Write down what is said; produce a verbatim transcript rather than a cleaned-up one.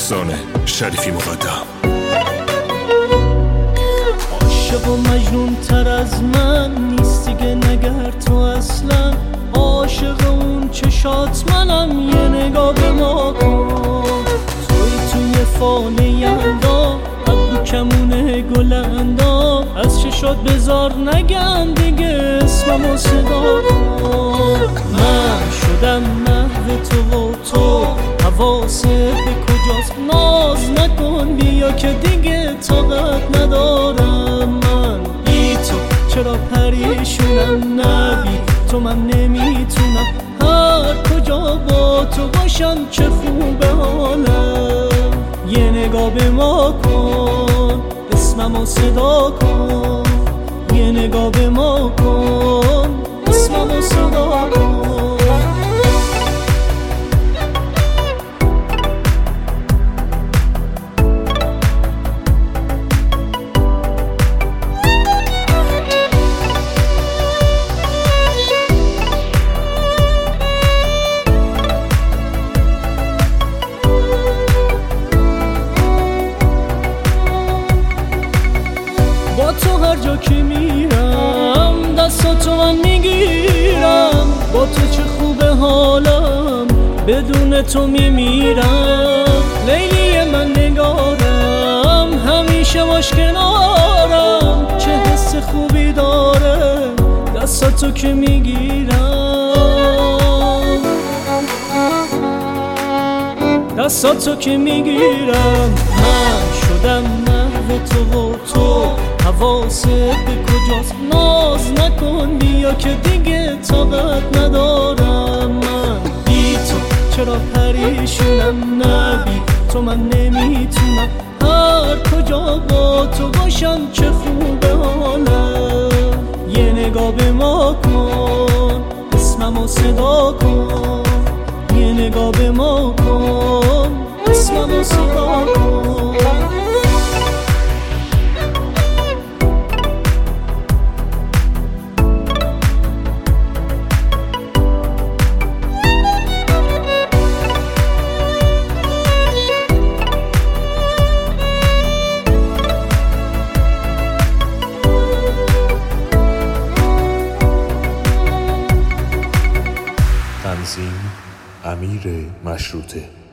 احسان شریفی مقدم. عاشق و مجنون تر از من نیست دیگه نگر تو اصلا، عاشق اون چشات منم، یه نگاه به ما کن. توی توی فانه یلدا ابرو کمونه گل اندام، از چشات بذار نگم دیگه اسممو صدا کن. من شدم محو تو و تو حواست به کجاست، ناز نکن بیا که دیگه طاقت ندارم. من بی تو چرا پریشونم، نبی تو من نمیتونم، هر کجا با تو باشم چه خوبه حالم. یه نگاه به ما کن اسممو صدا کن، یه نگاه به ما کن اسممو صدا کن. با تو هر جا که میرم دستاتو من میگیرم، با تو چه خوبه حالم بدون تو میمیرم. لیلی من نگارم همیشه باش کنارم، چه حس خوبی داره دستاتو که میگیرم، دستاتو که میگیرم. من شدم محو تو و تو حواست به کجاست، ناز نکن بیا که دیگه طاقت ندارم. من بی تو چرا پریشونم، نبی تو من نمیتونم، هر کجا با تو باشم چه خوبه حالم. یه نگاه به ما کن اسممو صدا کن، یه نگاه به ما کن اسممو صدا کن. تنظیم امیر مشروطه.